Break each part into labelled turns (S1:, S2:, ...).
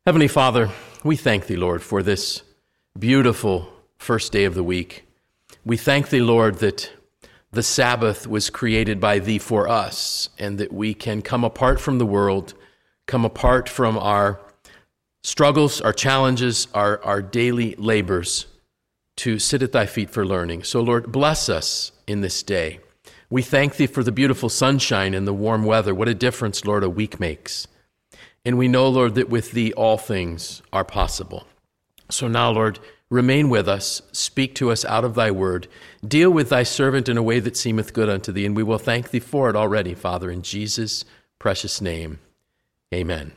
S1: Heavenly Father, we thank Thee, Lord, for this beautiful first day of the week. We thank Thee, Lord, that the Sabbath was created by Thee for us, and that we can come apart from the world, come apart from our struggles, our challenges, our daily labors, to sit at Thy feet for learning. So, Lord, bless us in this day. We thank Thee for the beautiful sunshine and the warm weather. What a difference, Lord, a week makes. And we know, Lord, that with Thee all things are possible. So now, Lord, remain with us, speak to us out of Thy word, deal with Thy servant in a way that seemeth good unto Thee, and we will thank Thee for it already, Father, in Jesus' precious name. Amen.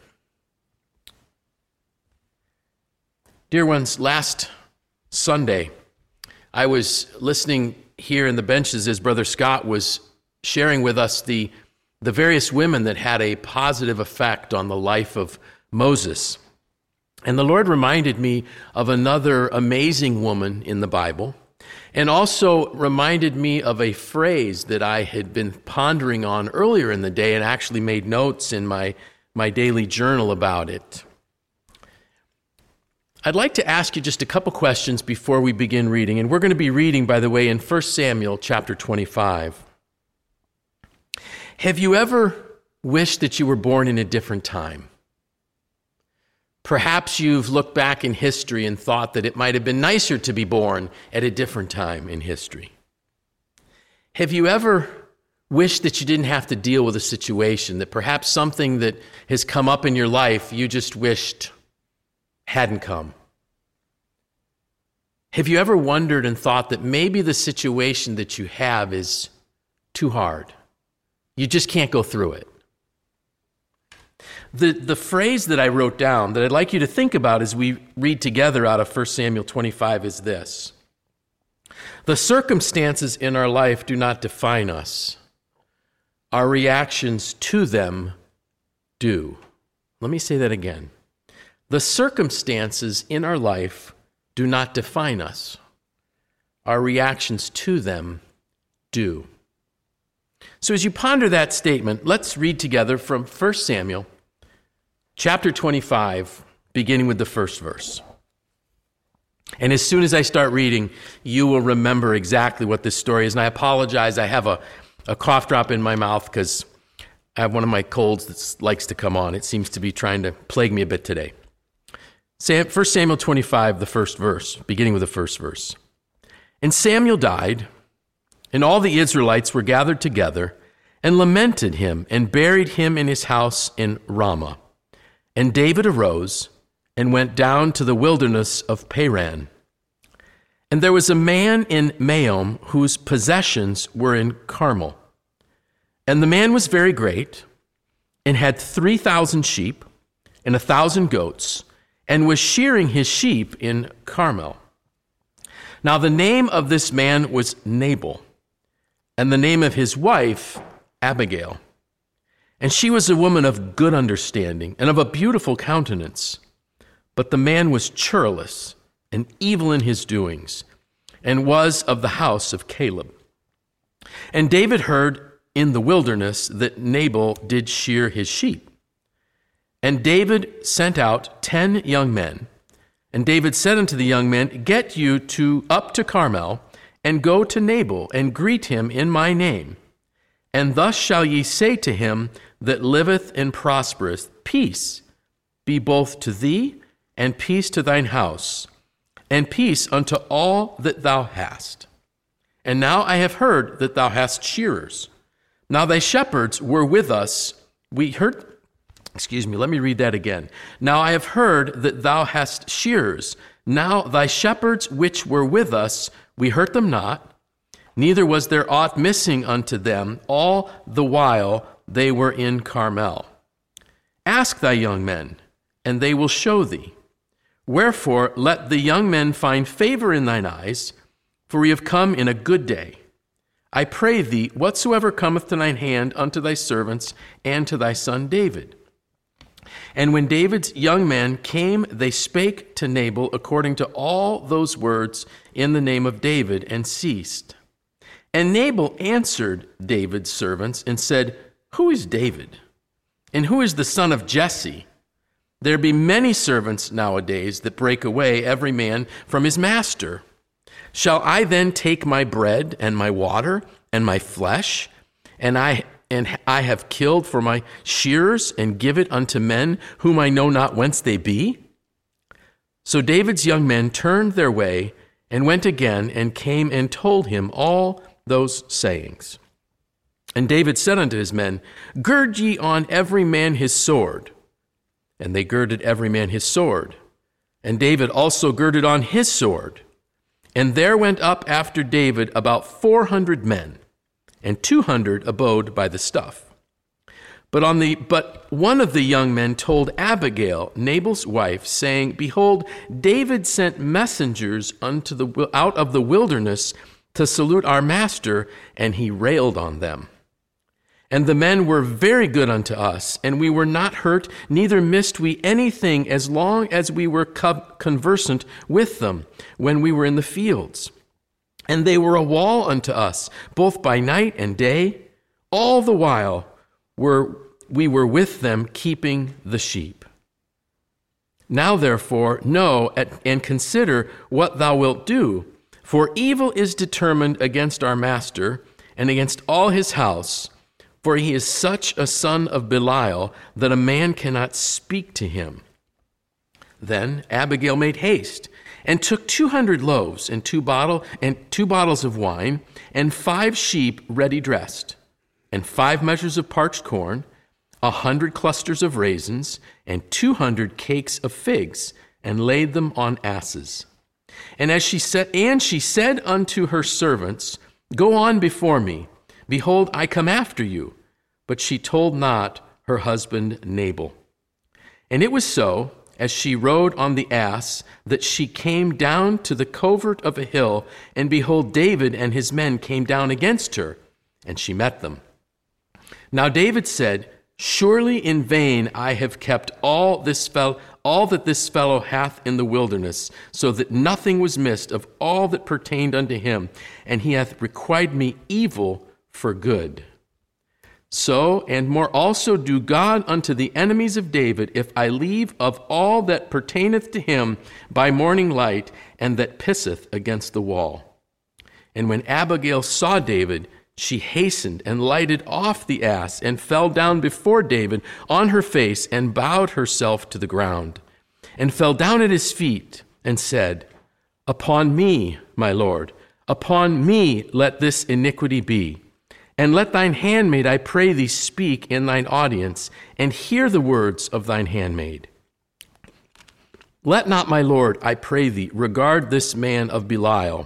S1: Dear ones, last Sunday, I was listening here in the benches as Brother Scott was sharing with us the various women that had a positive effect on the life of Moses. And the Lord reminded me of another amazing woman in the Bible, and also reminded me of a phrase that I had been pondering on earlier in the day and actually made notes in my daily journal about it. I'd like to ask you just a couple questions before we begin reading, and we're going to be reading, by the way, in 1 Samuel chapter 25. Have you ever wished that you were born in a different time? Perhaps you've looked back in history and thought that it might have been nicer to be born at a different time in history. Have you ever wished that you didn't have to deal with a situation, that perhaps something that has come up in your life you just wished hadn't come? Have you ever wondered and thought that maybe the situation that you have is too hard? You just can't go through it. The phrase that I wrote down that I'd like you to think about as we read together out of 1 Samuel 25 is this: the circumstances in our life do not define us. Our reactions to them do. Let me say that again. The circumstances in our life do not define us. Our reactions to them do. So as you ponder that statement, let's read together from 1 Samuel chapter 25, beginning with the first verse. And as soon as I start reading, you will remember exactly what this story is. And I apologize, I have a cough drop in my mouth because I have one of my colds that likes to come on. It seems to be trying to plague me a bit today. 1 Samuel 25, the first verse, beginning with the first verse. And Samuel died, and all the Israelites were gathered together and lamented him and buried him in his house in Ramah. And David arose and went down to the wilderness of Paran. And there was a man in Maom whose possessions were in Carmel. And the man was very great and had 3,000 sheep and 1,000 goats, and was shearing his sheep in Carmel. Now the name of this man was Nabal, and the name of his wife Abigail. And she was a woman of good understanding and of a beautiful countenance. But the man was churlish and evil in his doings, and was of the house of Caleb. And David heard in the wilderness that Nabal did shear his sheep. And David sent out 10 young men. And David said unto the young men, Get you up to Carmel, and go to Nabal, and greet him in my name. And thus shall ye say to him that liveth and prospereth, Peace be both to thee, and peace to thine house, and peace unto all that thou hast. And now I have heard that thou hast shearers. Now thy shepherds were with us. Let me read that again. Now I have heard that thou hast shearers. Now thy shepherds which were with us, we hurt them not, neither was there aught missing unto them all the while they were in Carmel. Ask thy young men, and they will show thee. Wherefore let the young men find favor in thine eyes, for we have come in a good day. I pray thee, whatsoever cometh to thine hand unto thy servants and to thy son David. And when David's young men came, they spake to Nabal according to all those words in the name of David, and ceased. And Nabal answered David's servants and said, Who is David? And who is the son of Jesse? There be many servants nowadays that break away every man from his master. Shall I then take my bread and my water and my flesh, and I have killed for my shearers, and give it unto men whom I know not whence they be? So David's young men turned their way and went again and came and told him all those sayings. And David said unto his men, Gird ye on every man his sword. And they girded every man his sword. And David also girded on his sword. And there went up after David about 400 men, and 200 abode by the stuff. But one of the young men told Abigail, Nabal's wife, saying, Behold, David sent messengers out of the wilderness to salute our master, and he railed on them. And the men were very good unto us, and we were not hurt, neither missed we anything as long as we were conversant with them when we were in the fields. And they were a wall unto us, both by night and day. All the while we were with them keeping the sheep. Now therefore know and consider what thou wilt do, for evil is determined against our master and against all his house, for he is such a son of Belial that a man cannot speak to him. Then Abigail made haste and took 200 loaves and 2 bottles of wine and 5 sheep ready dressed, and 5 measures of parched corn, 100 clusters of raisins, and 200 cakes of figs, and laid them on asses. And she said unto her servants, Go on before me. Behold, I come after you. But she told not her husband Nabal. And it was so, as she rode on the ass, that she came down to the covert of a hill, and behold, David and his men came down against her, and she met them. Now David said, Surely in vain I have kept all that this fellow hath in the wilderness, so that nothing was missed of all that pertained unto him, and he hath requited me evil for good. So, and more also do God unto the enemies of David, if I leave of all that pertaineth to him by morning light, and that pisseth against the wall. And when Abigail saw David, she hastened and lighted off the ass, and fell down before David on her face, and bowed herself to the ground, and fell down at his feet, and said, Upon me, my Lord, upon me let this iniquity be. And let thine handmaid, I pray thee, speak in thine audience, and hear the words of thine handmaid. Let not my Lord, I pray thee, regard this man of Belial,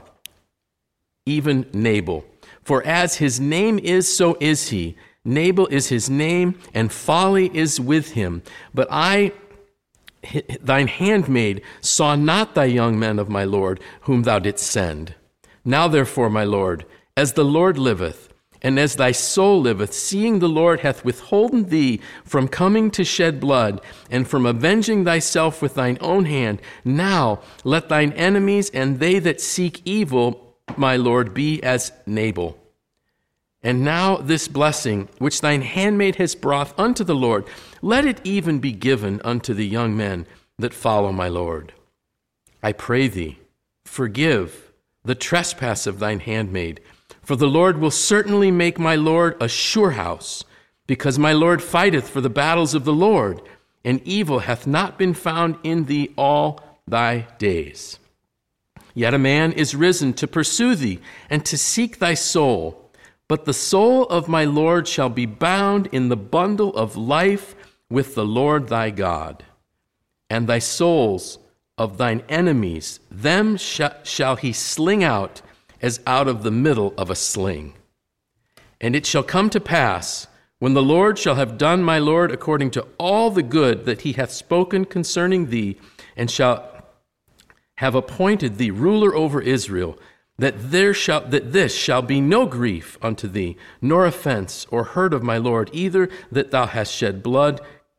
S1: even Nabal. For as his name is, so is he. Nabal is his name, and folly is with him. But I, thine handmaid, saw not thy young men of my Lord, whom thou didst send. Now therefore, my Lord, as the Lord liveth, and as thy soul liveth, seeing the Lord hath withholden thee from coming to shed blood, and from avenging thyself with thine own hand, now let thine enemies and they that seek evil, my Lord, be as Nabal. And now this blessing, which thine handmaid has brought unto the Lord, let it even be given unto the young men that follow my Lord. I pray thee, forgive the trespass of thine handmaid, for the Lord will certainly make my Lord a sure house, because my Lord fighteth for the battles of the Lord, and evil hath not been found in thee all thy days. Yet a man is risen to pursue thee, and to seek thy soul. But the soul of my Lord shall be bound in the bundle of life with the Lord thy God. And thy souls of thine enemies, them shall he sling out, as out of the middle of a sling. And it shall come to pass, when the Lord shall have done my Lord according to all the good that he hath spoken concerning thee, and shall have appointed thee ruler over Israel, that this shall be no grief unto thee, nor offense or hurt of my Lord, either that thou hast shed blood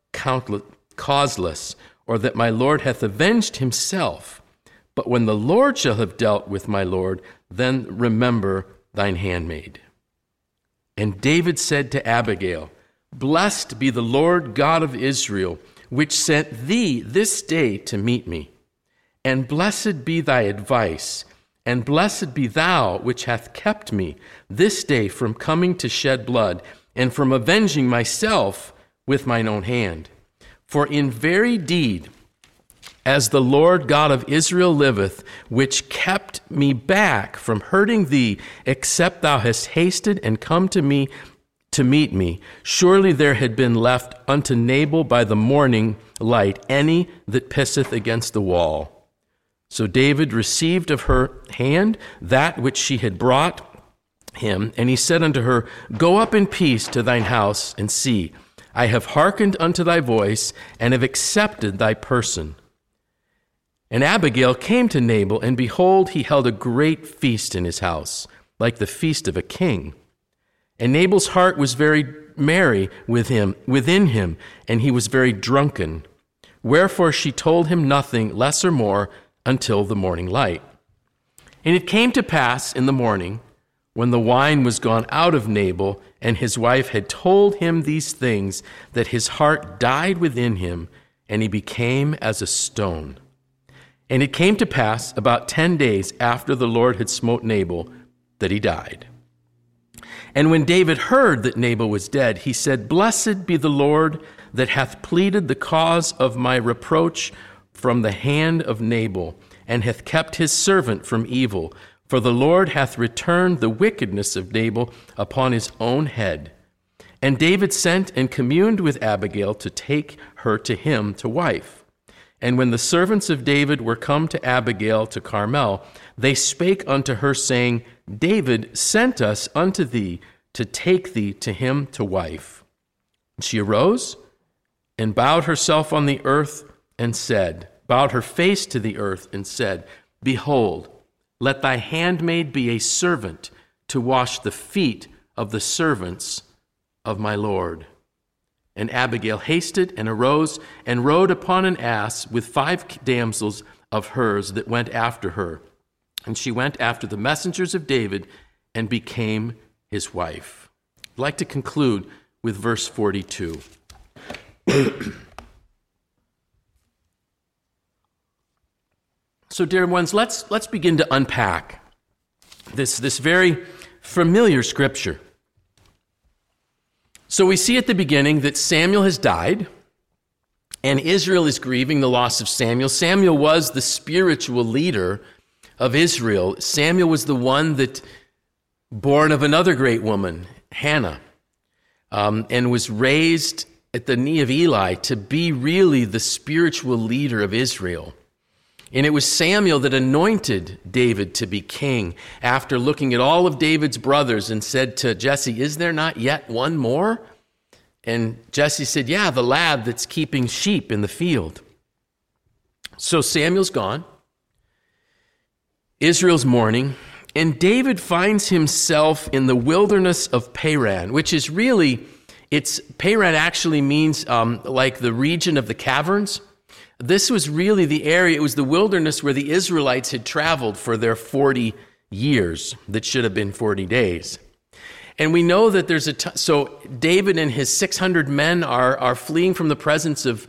S1: causeless, or that my Lord hath avenged himself. But when the Lord shall have dealt with my Lord, then remember thine handmaid. And David said to Abigail, Blessed be the Lord God of Israel, which sent thee this day to meet me. And blessed be thy advice, and blessed be thou which hath kept me this day from coming to shed blood, and from avenging myself with mine own hand. For in very deed, as the Lord God of Israel liveth, which kept me back from hurting thee, except thou hast hasted and come to me to meet me, surely there had been left unto Nabal by the morning light any that pisseth against the wall. So David received of her hand that which she had brought him, and he said unto her, Go up in peace to thine house, and see, I have hearkened unto thy voice, and have accepted thy person. And Abigail came to Nabal, and behold, he held a great feast in his house, like the feast of a king. And Nabal's heart was very merry within him, and he was very drunken. Wherefore she told him nothing less or more until the morning light. And it came to pass in the morning, when the wine was gone out of Nabal, and his wife had told him these things, that his heart died within him, and he became as a stone. And it came to pass about 10 days after the Lord had smote Nabal, that he died. And when David heard that Nabal was dead, he said, Blessed be the Lord that hath pleaded the cause of my reproach from the hand of Nabal, and hath kept his servant from evil. For the Lord hath returned the wickedness of Nabal upon his own head. And David sent and communed with Abigail to take her to him to wife. And when the servants of David were come to Abigail to Carmel, they spake unto her, saying, David sent us unto thee to take thee to him to wife. And she arose and bowed herself on the earth and said, bowed her face to the earth and said, Behold, let thy handmaid be a servant to wash the feet of the servants of my Lord. And Abigail hasted and arose and rode upon an ass with 5 damsels of hers that went after her. And she went after the messengers of David and became his wife. I'd like to conclude with verse 42. So, dear ones, let's begin to unpack this very familiar scripture. So we see at the beginning that Samuel has died, and Israel is grieving the loss of Samuel. Samuel was the spiritual leader of Israel. Samuel was the one that, born of another great woman, Hannah, and was raised at the knee of Eli to be really the spiritual leader of Israel. And it was Samuel that anointed David to be king after looking at all of David's brothers and said to Jesse, Is there not yet one more? And Jesse said, Yeah, the lad that's keeping sheep in the field. So Samuel's gone. Israel's mourning. And David finds himself in the wilderness of Paran, which is really, Paran actually means like the region of the caverns. This was really the area, it was the wilderness where the Israelites had traveled for their 40 years that should have been 40 days. And we know that there's so David and his 600 men are fleeing from the presence of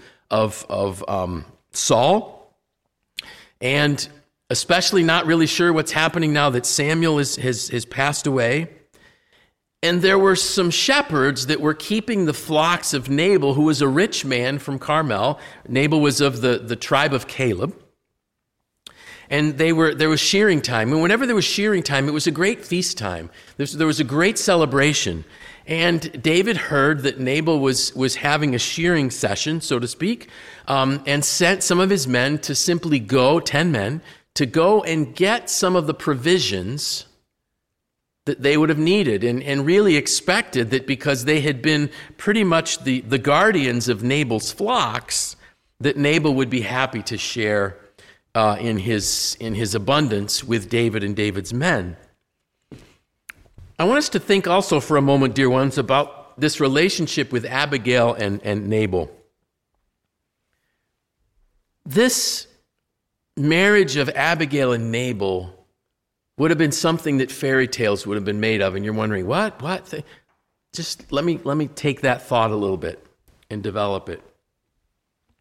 S1: Saul, and especially not really sure what's happening now that Samuel has passed away. And there were some shepherds that were keeping the flocks of Nabal, who was a rich man from Carmel. Nabal was of the tribe of Caleb. And there was shearing time. And whenever there was shearing time, it was a great feast time. There was a great celebration. And David heard that Nabal was having a shearing session, so to speak, and sent some of his men to simply go, 10 men, to go and get some of the provisions that they would have needed, and really expected that because they had been pretty much the guardians of Nabal's flocks, that Nabal would be happy to share in his abundance with David and David's men. I want us to think also for a moment, dear ones, about this relationship with Abigail and Nabal. This marriage of Abigail and Nabal would have been something that fairy tales would have been made of, and you're wondering, what? Just let me take that thought a little bit and develop it.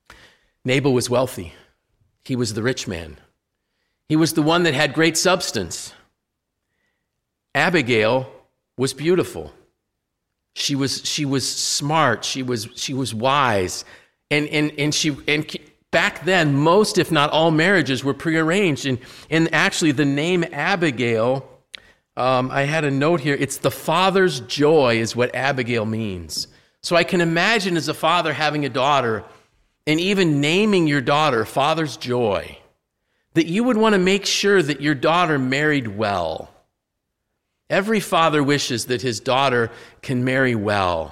S1: Nabal was wealthy. He was the rich man. He was the one that had great substance. Abigail was beautiful. She was smart. She was wise. And back then, most, if not all, marriages were prearranged. And actually, the name Abigail, I had a note here. It's the father's joy is what Abigail means. So I can imagine as a father having a daughter and even naming your daughter Father's Joy, that you would want to make sure that your daughter married well. Every father wishes that his daughter can marry well.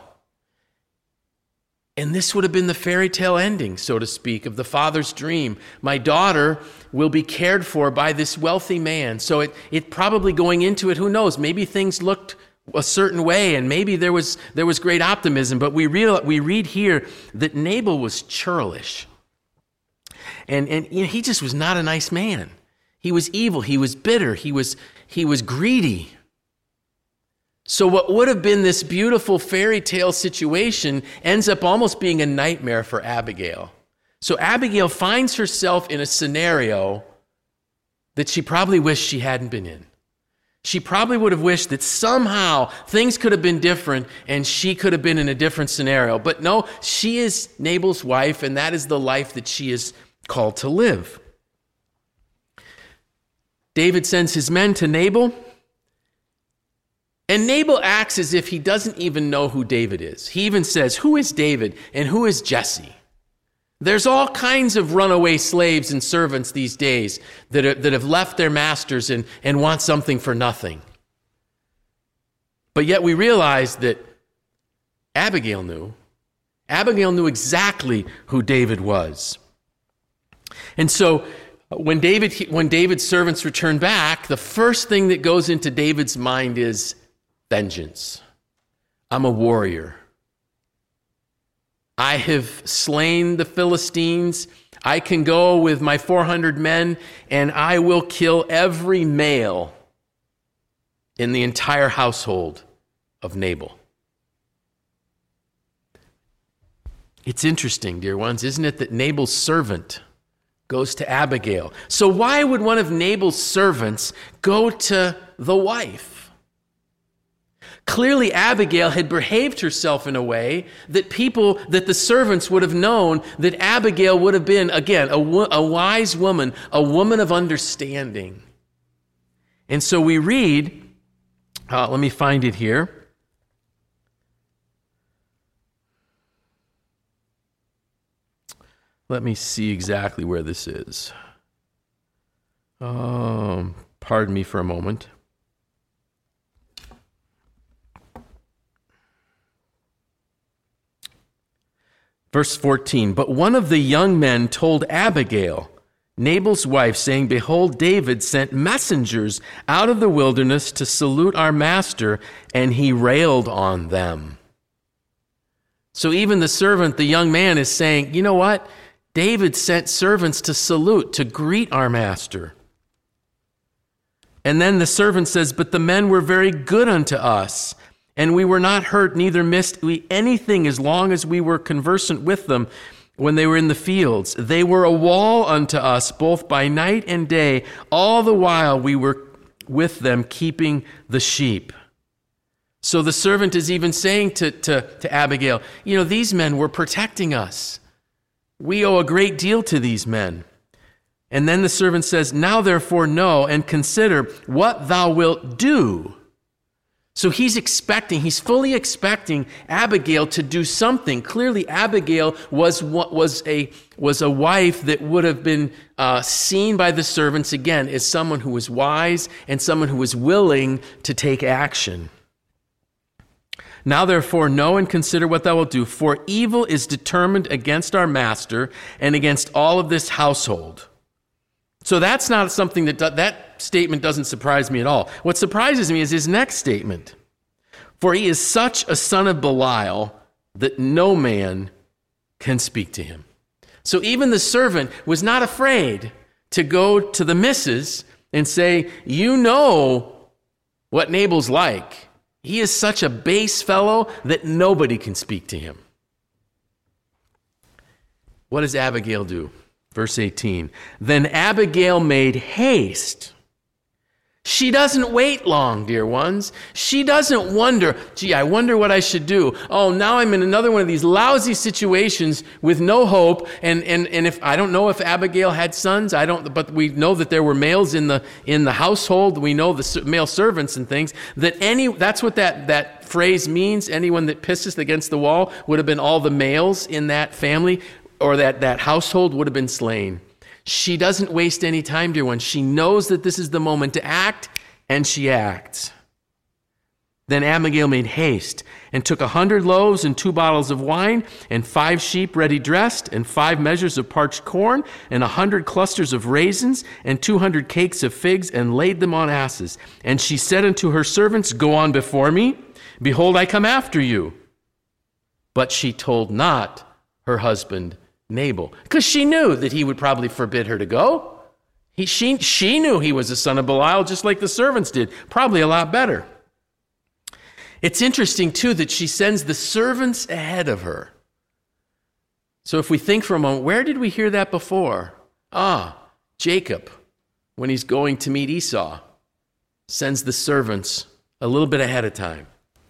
S1: And this would have been the fairy tale ending, so to speak, of the father's dream. My daughter will be cared for by this wealthy man. So it probably going into it, who knows, maybe things looked a certain way, and maybe there was great optimism, but we read here that Nabal was churlish. And he just was not a nice man. He was evil, he was bitter, he was greedy. So what would have been this beautiful fairy tale situation ends up almost being a nightmare for Abigail. So Abigail finds herself in a scenario that she probably wished she hadn't been in. She probably would have wished that somehow things could have been different and she could have been in a different scenario. But no, she is Nabal's wife, and that is the life that she is called to live. David sends his men to Nabal, and Nabal acts as if he doesn't even know who David is. He even says, "Who is David and who is Jesse?" There's all kinds of runaway slaves and servants these days that have left their masters and want something for nothing. But yet we realize that Abigail knew. Abigail knew exactly who David was. And so when David's servants return back, the first thing that goes into David's mind is vengeance. I'm a warrior. I have slain the Philistines. I can go with my 400 men, and I will kill every male in the entire household of Nabal. It's interesting, dear ones, isn't it, that Nabal's servant goes to Abigail. So why would one of Nabal's servants go to the wife? Clearly, Abigail had behaved herself in a way that the servants would have known that Abigail would have been, again, a wise woman, a woman of understanding. And so we read, let me find it here. Let me see exactly where this is. Pardon me for a moment. Verse 14, but one of the young men told Abigail, Nabal's wife, saying, behold, David sent messengers out of the wilderness to salute our master, and he railed on them. So even the servant, the young man, is saying, you know what? David sent servants to salute, to greet our master. And then the servant says, but the men were very good unto us, and we were not hurt, neither missed we anything as long as we were conversant with them when they were in the fields. They were a wall unto us, both by night and day, all the while we were with them keeping the sheep. So the servant is even saying to Abigail, you know, these men were protecting us. We owe a great deal to these men. And then the servant says, now therefore know and consider what thou wilt do. So he's fully expecting Abigail to do something. Clearly, Abigail was a wife that would have been seen by the servants, again, as someone who was wise and someone who was willing to take action. Now therefore know and consider what thou wilt do, for evil is determined against our master and against all of this household. So that's not something that statement doesn't surprise me at all. What surprises me is his next statement. For he is such a son of Belial that no man can speak to him. So even the servant was not afraid to go to the missus and say, you know what Nabal's like. He is such a base fellow that nobody can speak to him. What does Abigail do? Verse 18. Then Abigail made haste. She doesn't wait long, dear ones. She doesn't wonder, gee, I wonder what I should do. Oh, now I'm in another one of these lousy situations with no hope. And if I don't know if Abigail had sons, but we know that there were males in the household. We know the male servants and things. That's what that phrase means. Anyone that pisses against the wall would have been all the males in that family, or that household would have been slain. She doesn't waste any time, dear one. She knows that this is the moment to act, and she acts. Then Abigail made haste and took 100 loaves and 2 bottles of wine and 5 sheep ready dressed and 5 measures of parched corn and 100 clusters of raisins and 200 cakes of figs and laid them on asses. And she said unto her servants, Go on before me. Behold, I come after you. But she told not her husband Nabal, because she knew that he would probably forbid her to go. She knew he was a son of Belial, just like the servants did, probably a lot better. It's interesting, too, that she sends the servants ahead of her. So if we think for a moment, where did we hear that before? Jacob, when he's going to meet Esau, sends the servants a little bit ahead of time.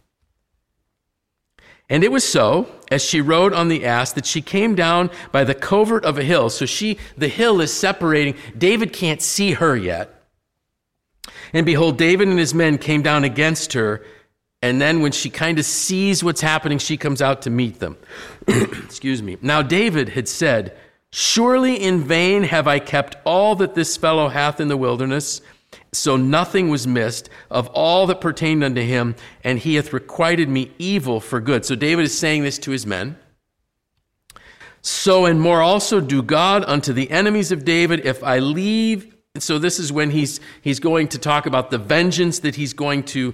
S1: And it was so, as she rode on the ass, that she came down by the covert of a hill. So the hill is separating. David can't see her yet. And behold, David and his men came down against her. And then when she kind of sees what's happening, she comes out to meet them. Excuse me. Now David had said, Surely in vain have I kept all that this fellow hath in the wilderness, so nothing was missed of all that pertained unto him, and he hath requited me evil for good. So David is saying this to his men. So and more also do God unto the enemies of David, if I leave. So this is when he's going to talk about the vengeance that he's going to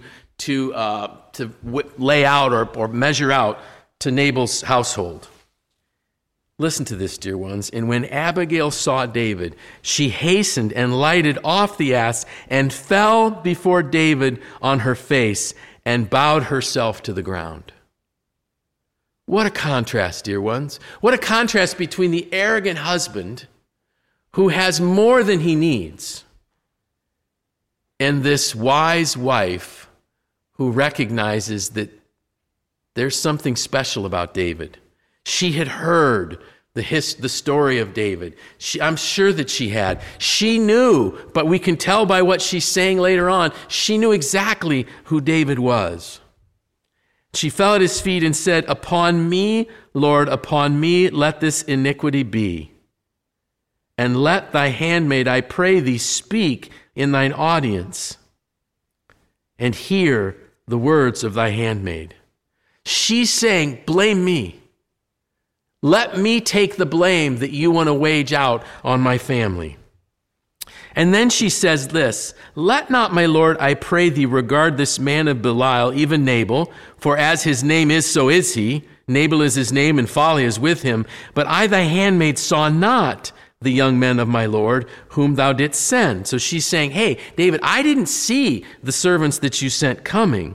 S1: lay out or measure out to Nabal's household. Listen to this, dear ones. And when Abigail saw David, she hastened and lighted off the ass and fell before David on her face and bowed herself to the ground. What a contrast, dear ones. What a contrast between the arrogant husband who has more than he needs and this wise wife who recognizes that there's something special about David. She had heard the story of David. I'm sure that she had. She knew, but we can tell by what she's saying later on, she knew exactly who David was. She fell at his feet and said, Upon me, Lord, upon me, let this iniquity be. And let thy handmaid, I pray thee, speak in thine audience, and hear the words of thy handmaid. She's saying, blame me. Let me take the blame that you want to wage out on my family. And then she says this, Let not, my Lord, I pray thee, regard this man of Belial, even Nabal, for as his name is, so is he. Nabal is his name, and folly is with him. But I, thy handmaid, saw not the young men of my Lord, whom thou didst send. So she's saying, hey, David, I didn't see the servants that you sent coming.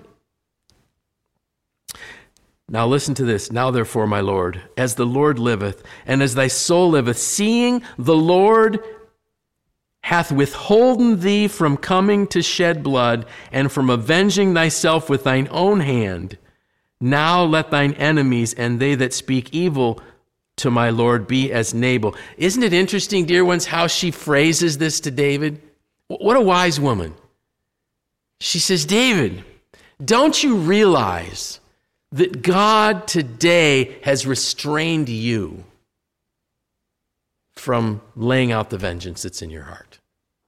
S1: Now listen to this. Now therefore, my Lord, as the Lord liveth, and as thy soul liveth, seeing the Lord hath withholden thee from coming to shed blood, and from avenging thyself with thine own hand, now let thine enemies and they that speak evil to my Lord be as Nabal. Isn't it interesting, dear ones, how she phrases this to David? What a wise woman. She says, David, don't you realize that God today has restrained you from laying out the vengeance that's in your heart?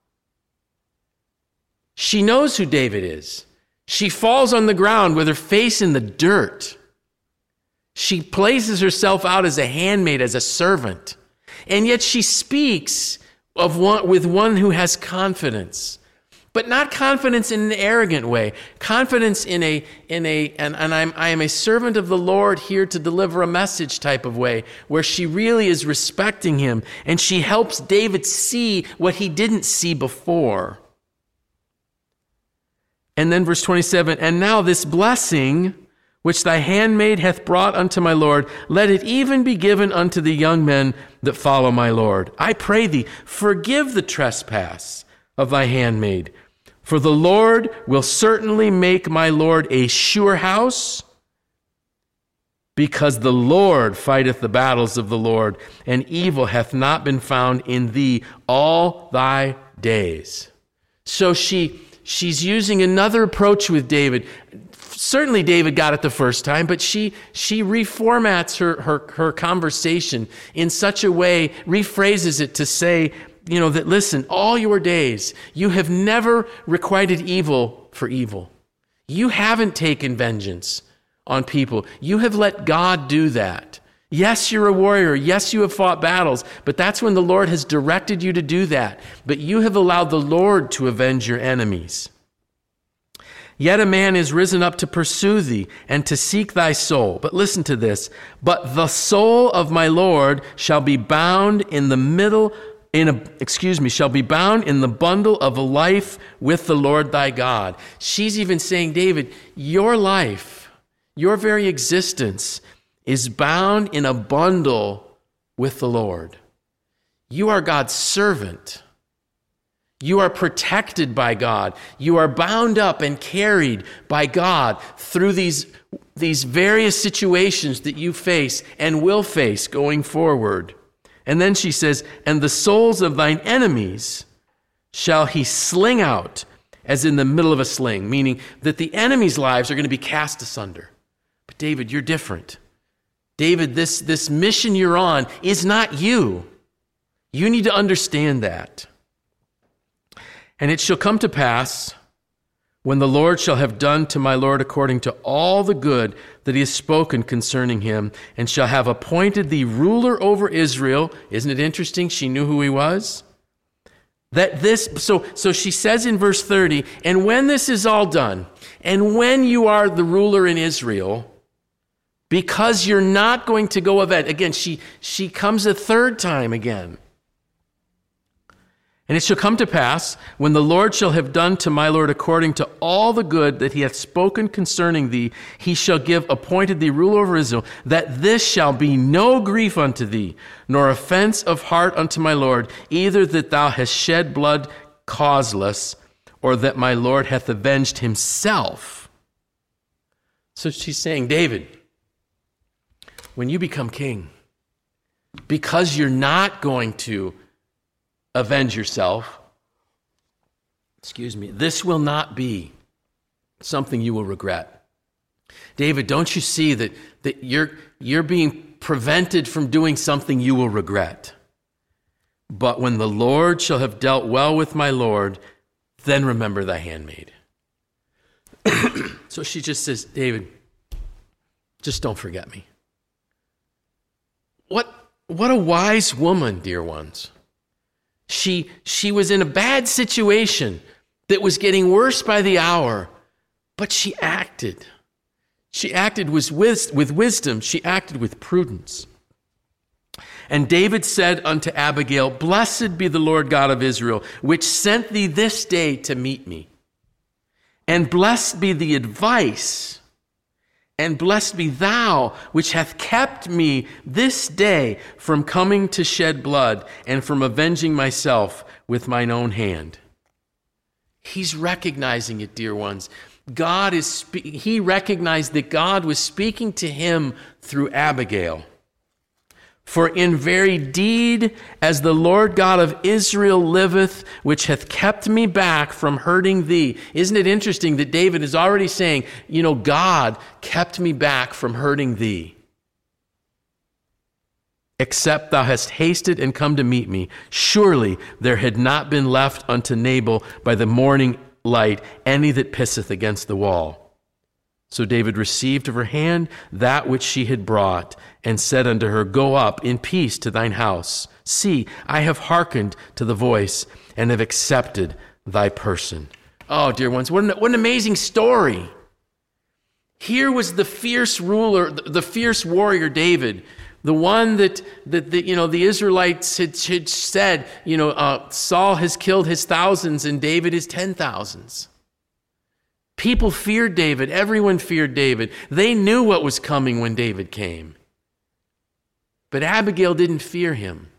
S1: She knows who David is. She falls on the ground with her face in the dirt. She places herself out as a handmaid, as a servant. And yet she speaks with one who has confidence. But not confidence in an arrogant way. Confidence I am a servant of the Lord here to deliver a message type of way, where she really is respecting him, and she helps David see what he didn't see before. And then verse 27, and now this blessing which thy handmaid hath brought unto my Lord, let it even be given unto the young men that follow my Lord. I pray thee, forgive the trespass of thy handmaid, for the Lord will certainly make my Lord a sure house, because the Lord fighteth the battles of the Lord, and evil hath not been found in thee all thy days. So she's using another approach with David. Certainly David got it the first time, but she reformats her conversation in such a way, rephrases it to say, that listen, all your days, you have never requited evil for evil. You haven't taken vengeance on people. You have let God do that. Yes, you're a warrior. Yes, you have fought battles, but that's when the Lord has directed you to do that. But you have allowed the Lord to avenge your enemies. Yet a man is risen up to pursue thee and to seek thy soul. But listen to this. But the soul of my Lord shall be bound in the bundle of a life with the Lord thy God. She's even saying, David, your life, your very existence is bound in a bundle with the Lord. You are God's servant. You are protected by God. You are bound up and carried by God through these various situations that you face and will face going forward. And then she says, and the souls of thine enemies shall he sling out as in the middle of a sling, meaning that the enemies' lives are going to be cast asunder. But David, you're different. David, this mission you're on is not you. You need to understand that. And it shall come to pass, when the Lord shall have done to my Lord according to all the good that he has spoken concerning him, and shall have appointed thee ruler over Israel. Isn't it interesting? She knew who he was. So she says in verse 30, and when this is all done, and when you are the ruler in Israel, because you're not going to go avenge. Again, she comes a third time again. And it shall come to pass, when the Lord shall have done to my Lord according to all the good that he hath spoken concerning thee, he shall give appointed thee ruler over Israel, that this shall be no grief unto thee, nor offense of heart unto my Lord, either that thou hast shed blood causeless, or that my Lord hath avenged himself. So she's saying, David, when you become king, because you're not going to avenge yourself, this will not be something you will regret. David, don't you see that you're being prevented from doing something you will regret? But when the Lord shall have dealt well with my Lord, then remember thy handmaid. So she just says, David, just don't forget me. What a wise woman, dear ones. She was in a bad situation that was getting worse by the hour, but she acted. She acted with wisdom. She acted with prudence. And David said unto Abigail, Blessed be the Lord God of Israel, which sent thee this day to meet me. And blessed be the advice, and blessed be thou, which hath kept me this day from coming to shed blood and from avenging myself with mine own hand. He's recognizing it, dear ones. He recognized that God was speaking to him through Abigail. For in very deed, as the Lord God of Israel liveth, which hath kept me back from hurting thee. Isn't it interesting that David is already saying, God kept me back from hurting thee. Except thou hast hasted and come to meet me. Surely there had not been left unto Nabal by the morning light any that pisseth against the wall. So David received of her hand that which she had brought, and said unto her, Go up in peace to thine house. See, I have hearkened to the voice, and have accepted thy person. Oh, dear ones, what an amazing story. Here was the fierce ruler, the fierce warrior David, the one that the Israelites had said, Saul has killed his thousands and David his 10,000s. People feared David. Everyone feared David. They knew what was coming when David came. But Abigail didn't fear him.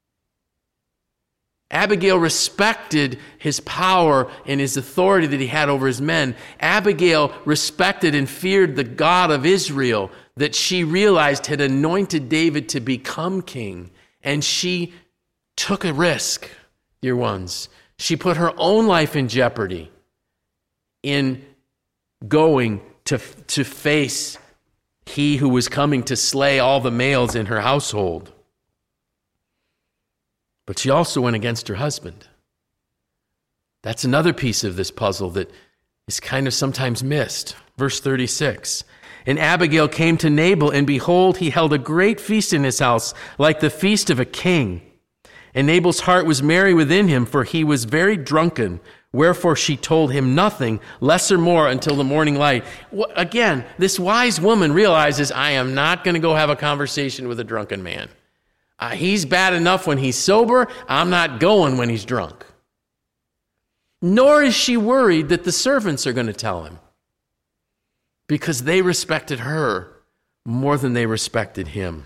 S1: Abigail respected his power and his authority that he had over his men. Abigail respected and feared the God of Israel that she realized had anointed David to become king. And she took a risk, dear ones. She put her own life in jeopardy in going to face he who was coming to slay all the males in her household. But she also went against her husband. That's another piece of this puzzle that is kind of sometimes missed. Verse 36. And Abigail came to Nabal, and behold, he held a great feast in his house, like the feast of a king. And Nabal's heart was merry within him, for he was very drunken. Wherefore she told him nothing, less or more, until the morning light. Again, this wise woman realizes, I am not going to go have a conversation with a drunken man. He's bad enough when he's sober. I'm not going when he's drunk. Nor is she worried that the servants are going to tell him, because they respected her more than they respected him.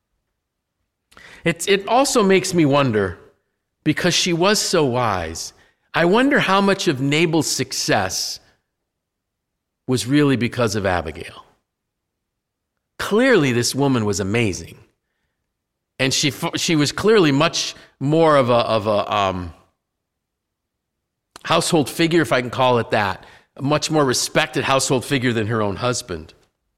S1: It also makes me wonder, because she was so wise, I wonder how much of Nabal's success was really because of Abigail. Clearly, this woman was amazing. And she was clearly much more of a household figure, if I can call it that, a much more respected household figure than her own husband.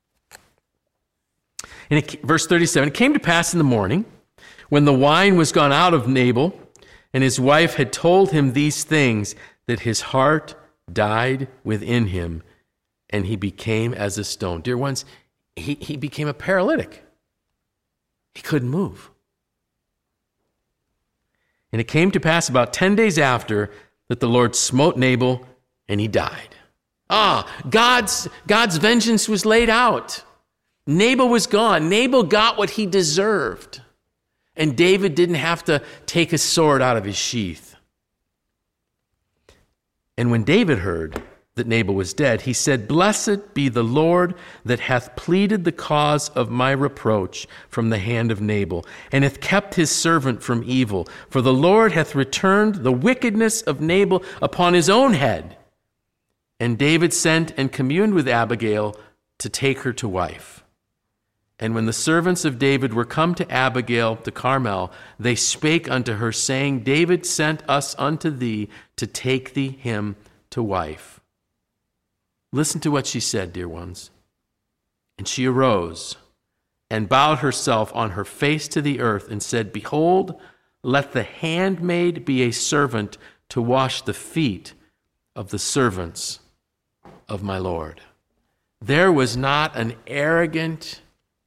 S1: And verse 37, it came to pass in the morning, when the wine was gone out of Nabal, and his wife had told him these things, that his heart died within him, and he became as a stone. Dear ones, he became a paralytic. He couldn't move. And it came to pass about 10 days after that the Lord smote Nabal, and he died. God's vengeance was laid out. Nabal was gone. Nabal got what he deserved. And David didn't have to take his sword out of his sheath. And when David heard that Nabal was dead, he said, Blessed be the Lord that hath pleaded the cause of my reproach from the hand of Nabal, and hath kept his servant from evil. For the Lord hath returned the wickedness of Nabal upon his own head. And David sent and communed with Abigail to take her to wife. And when the servants of David were come to Abigail to Carmel, they spake unto her, saying, David sent us unto thee to take him to wife. Listen to what she said, dear ones. And she arose and bowed herself on her face to the earth and said, Behold, let the handmaid be a servant to wash the feet of the servants of my Lord. There was not an arrogant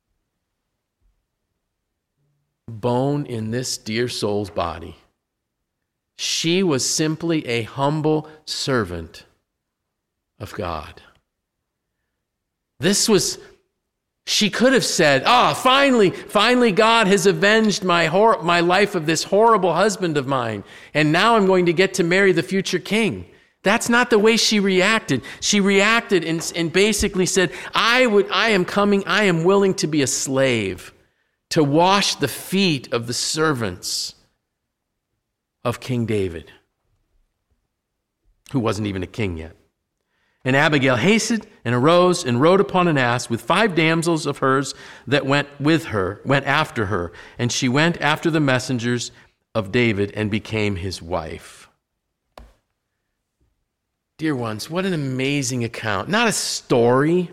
S1: bone in this dear soul's body. She was simply a humble servant of God. She could have said, finally God has avenged my life of this horrible husband of mine, and now I'm going to get to marry the future king. That's not the way she reacted. She reacted and basically said, I am willing to be a slave, to wash the feet of the servants of King David, who wasn't even a king yet. And Abigail hastened and arose and rode upon an ass with 5 damsels of hers that went after her. And she went after the messengers of David and became his wife. Dear ones, what an amazing account. Not a story.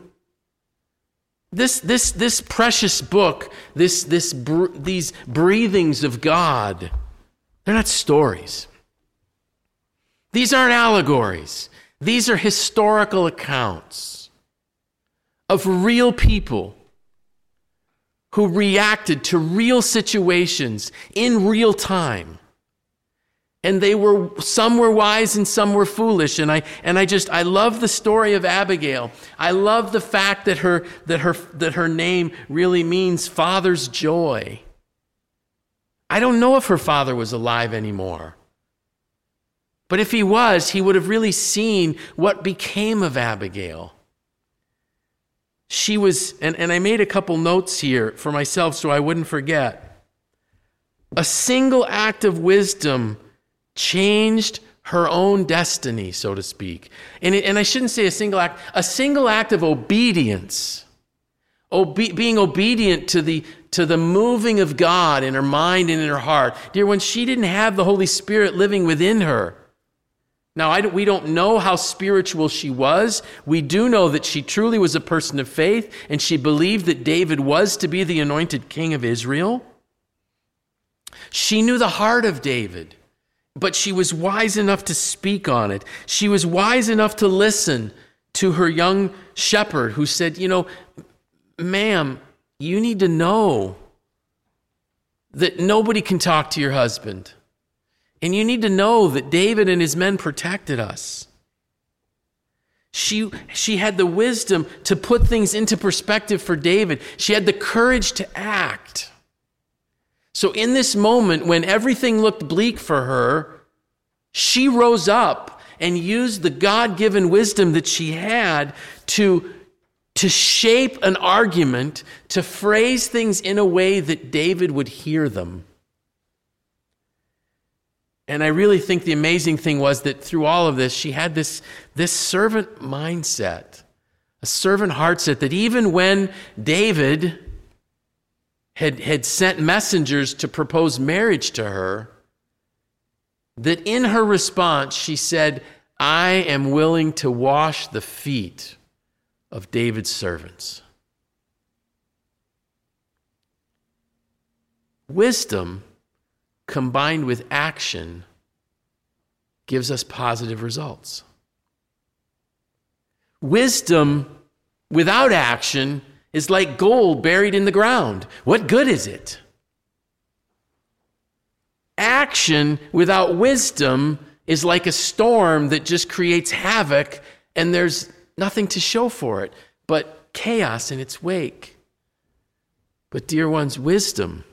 S1: This precious book, these breathings of God, they're not stories. These aren't allegories. These are historical accounts of real people who reacted to real situations in real time. And some were wise and some were foolish. And I love the story of Abigail. I love the fact that her name really means father's joy. I don't know if her father was alive anymore. But if he was, he would have really seen what became of Abigail. She was, and I made a couple notes here for myself so I wouldn't forget. A single act of wisdom changed her own destiny, so to speak. And I shouldn't say a single act of obedience. Being obedient to the moving of God in her mind and in her heart. Dear, when she didn't have the Holy Spirit living within her. Now, we don't know how spiritual she was. We do know that she truly was a person of faith, and she believed that David was to be the anointed king of Israel. She knew the heart of David, but she was wise enough to speak on it. She was wise enough to listen to her young shepherd who said, ma'am, you need to know that nobody can talk to your husband. And you need to know that David and his men protected us. She had the wisdom to put things into perspective for David. She had the courage to act. So in this moment, when everything looked bleak for her, she rose up and used the God-given wisdom that she had to shape an argument, to phrase things in a way that David would hear them. And I really think the amazing thing was that through all of this, she had this servant mindset, a servant heart set, that even when David had sent messengers to propose marriage to her, that in her response, she said, I am willing to wash the feet of David's servants. Wisdom combined with action gives us positive results. Wisdom without action is like gold buried in the ground. What good is it? Action without wisdom is like a storm that just creates havoc, and there's nothing to show for it but chaos in its wake. But dear ones, wisdom,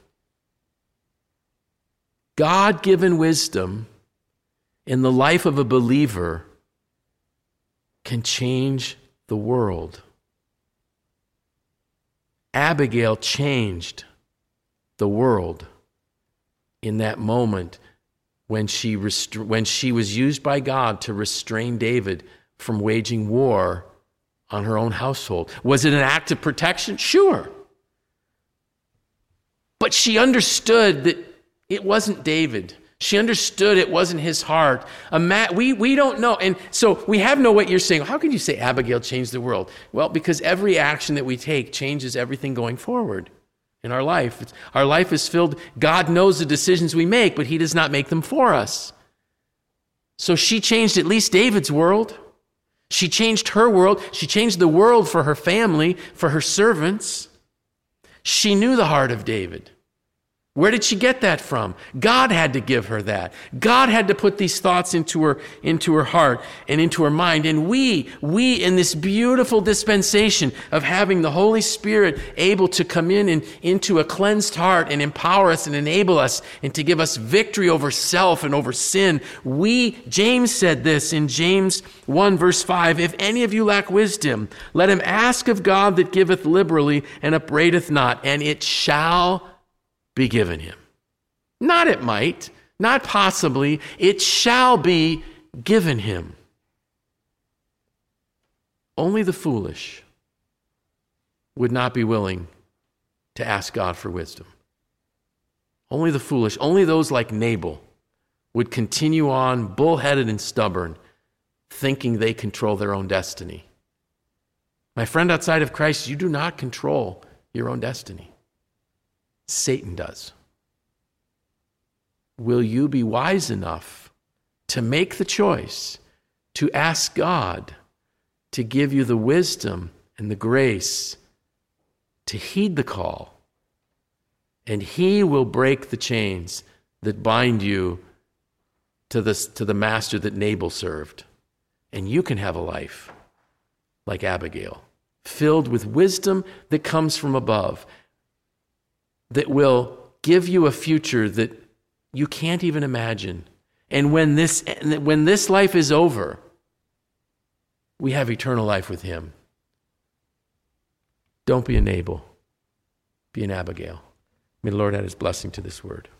S1: God-given wisdom in the life of a believer can change the world. Abigail changed the world in that moment when she was used by God to restrain David from waging war on her own household. Was it an act of protection? Sure. But she understood that it wasn't David. She understood it wasn't his heart. We don't know. And so we have no what you're saying. How can you say Abigail changed the world? Well, because every action that we take changes everything going forward in our life. Our life is filled, God knows the decisions we make, but he does not make them for us. So she changed at least David's world. She changed her world. She changed the world for her family, for her servants. She knew the heart of David. Where did she get that from? God had to give her that. God had to put these thoughts into her heart and into her mind. And we in this beautiful dispensation of having the Holy Spirit able to come in and into a cleansed heart and empower us and enable us and to give us victory over self and over sin. James said this in James 1 verse 5, if any of you lack wisdom, let him ask of God that giveth liberally and upbraideth not, and it shall be given him. Not it might, not possibly, it shall be given him. Only the foolish would not be willing to ask God for wisdom. Only the foolish, only those like Nabal would continue on bullheaded and stubborn, thinking they control their own destiny. My friend, outside of Christ, you do not control your own destiny. Satan does. Will you be wise enough to make the choice to ask God to give you the wisdom and the grace to heed the call? And he will break the chains that bind you to the master that Nabal served. And you can have a life like Abigail, filled with wisdom that comes from above, that will give you a future that you can't even imagine. And when this life is over, we have eternal life with him. Don't be a Nabal. Be an Abigail. May the Lord add his blessing to this word.